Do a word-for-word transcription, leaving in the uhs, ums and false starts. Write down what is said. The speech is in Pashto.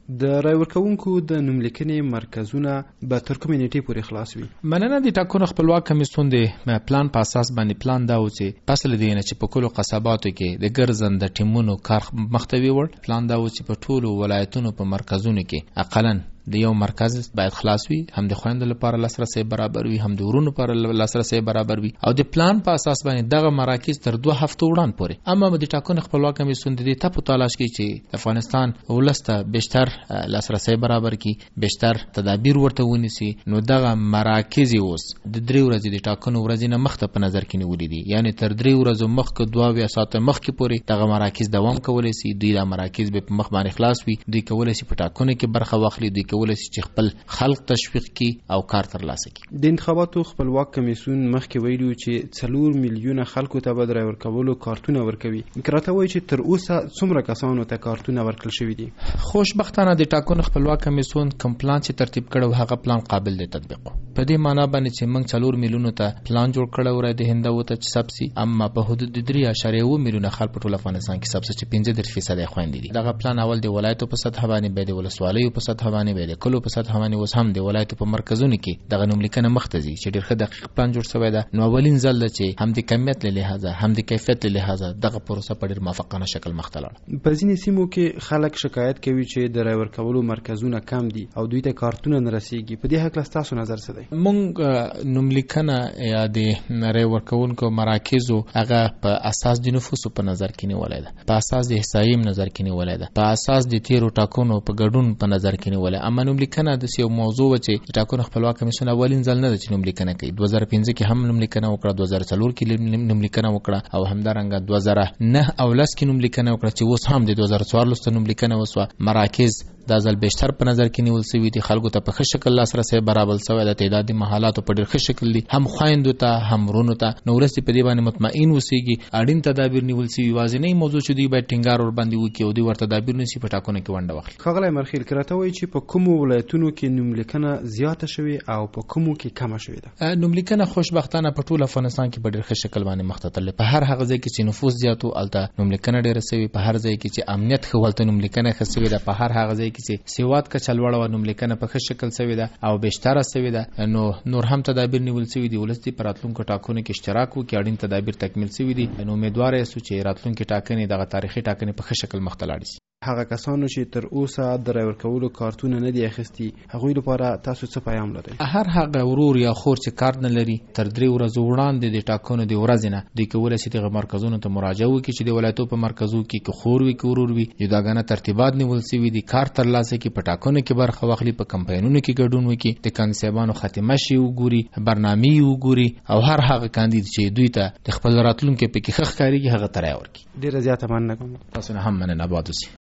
د رای ورکوونکو د نوملیکنې مرکزونه به تر کومې نیټې پورې خلاص وي؟ مننه د ټاکنو خپلواک کمیسیون د پلان په اساس باندې پلان دا و چې پس له دې نه چې په کلو قصباتو کې د ګرځنده ټیمونو کار مخته ویوړ، پلان دا و چې په ټولو ولایتونو په مرکزونو کې اقلاً د یو مرکز باید خلاص وي، هم د خويندو لپاره لاسرسي برابر وي، هم د ورونو لپاره لاسرسي برابر وي، او د پلان په اساس باندې دغه مراکز تر دوه هفتو وړاندې پورې. اما د ټاکنو خپلواک کمیسیون د دې ته په تلاش کې چې افغانستان ولسته بهتر لاسرسي برابر کړي، بهتر تدابیر ورته ونیسي، نو دغه مراکز اوس د درې ورځې د ټاکنو ورځې نه مخته په نظر کې نیولې دي، یعنی تر درې ورځې مخکې دوه ویا ساعته مخکې پورې دغه مراکز دوام کولی شي. دوی د مراکز به په مخ باندې خلاص وي، دوی کولی شي په ټاکنو کې برخه واخلي، دوی کولی شي چې خپل خلق تشویق کی او کار ترلاسه کی. د انتخاباتو خپلواک کمیسیون مخکې ویلو چې څلور میلیونه خلکو ته به د رای ورکولو کارتونه ورکوي. کراته وایي چې تر اوسه څومره کسانو ته کارتونه ورکړل شوي دي؟ خوشبختانه د ټاکنو خپلواک کمیسیون کوم پلان چې ترتیب کړو هغه پلان قابل دی تطبیق. په دې معنی باندې چې موږ څلور میلیونه ته پلان جوړ کړو را د هند وته چې سبسي، اما په حدود درې اعشاریه اووه میلیونه خلک په ټول افغانستان کې سبسي چې پنځه دېرش فیصد یې خويندې دي. دغه پلان اول د ولایتو په سطح باندې، به د ولسوالیو په سطح باندې، به د کلو په سطح باندې، اوس هم د ولایتو په مرکزونو کې دغه نوملیکنه مختزي چې ډېر ښه دقیق پلان جوړ شوی دی. نو اولین ځل چې هم د کمیت له لحاظه هم د کیفیت له لحاظه دغه پروسه په ډېر موافقانه شکل مخته لاړه. په ځینې سیمو کې خلک شکایت کوي چې د رای ورکولو مرکزونه کم دي او دوی ته کارتونه نه رسیږي. په دې حق تاسو نظر څه دی؟ مونږ نوملیکنه یا د رای ورکوونکو مراکزو هغه په اساس د نفوسو په نظر کې نیولای ده، په اساس د احصایې نظر کې نیولای ده، په اساس د تیرو ټاکنو په ګډون په نظر کې نیولای. اما نوملیکنه د یو موضوع چې د ټاکنو خپلواک کمیسیون اولین ځل نه چې نوملیکنه کوي. دوه زره پنځه کې هم نوملیکنه وکړه، دوه زره څلور کې نوملیکنه وکړه، او همدارنګه دوه زره نه او لس کې نوملیکنه وکړه چې اوس هم د دوه زره څوارلس نوملیکنه وسوه. مراکز دا ځل بهتر په نظر کې نیول شوی دي، خلکو ته په ښه شکل لاسرسي برابر شوی د تعدادي محلاتو په ډېر ښه شکل دي، هم خويندو ته هم ورونو ته. نو ورسې په دې باندې مطمئن اوسېږي، اړین تدابیر نیول شوي. یوازینۍ موضوع چې دوی باید ټینګار ور باندې وکړي او دوی ورته تدابیر نیسي په ټاکنو کې ونډه واخلي. ښاغلی مرخیل، کراته وایي چې په کومو ولایتونو کې نوملیکنه زیاته شوې او په کومو کې کمه شوې ده؟ نوملیکنه خوشبختانه په ټول افغانستان کې په ډېر ښه شکل باندې مخته تللې. په هر هغه ځای کې چې نفوس زیات و هلته نوملیکنه ډېره شوې، په هر ځای کې چې امنیت ښه و هلته نوملیکنه ښه شوې ده، په هر هغه ځای کې چې سواد کچه لوړه وه نوملیکنه په ښه شکل شوې ده او بهتره شوې ده. نو نور هم تدابیر نیول شوي دي. ولس دې په راتلونکو ټاکنو کې اشتراک وکړي، اړین تدابیر تکمیل شوي دي. نو امیدواره یاستو چې راتلونکي ټاکنې دغه تاریخي ټاکنې په ښه شکل مخته لاړې شي. هغه کسانو چې تر اوسه د رای ورکولو کارتونه نه دي اخیستي، هغوی لپاره تاسو څه پیغام لرئ؟ هر هغه ورور یا خور چې کارت نه لري، تر درې ورځو وړاندې د ټاکنو د ورځې نه دوی کولی شي دغه مرکزونو ته مراجعه وکړي چې د ولایتو په مرکزو کې که خور وي که ورور وي، جداګانه ترتیبات نیول شوي دي. کارت ترلاسه کړي، په ټاکنو کې برخه واخلي، په کمپاینونو کې ګډون وکړي، د کاندیدانو خاتمه شي وګوري، برنامې وګوري، او هر هغه کاندید چې دوی ته د خپل راتلونکي پکې ښه ښکارېږي هغه ته رایه ورکړي. ډېره زیاته مننه کوم. تاسو نه هم مننه. آباد اوسئ.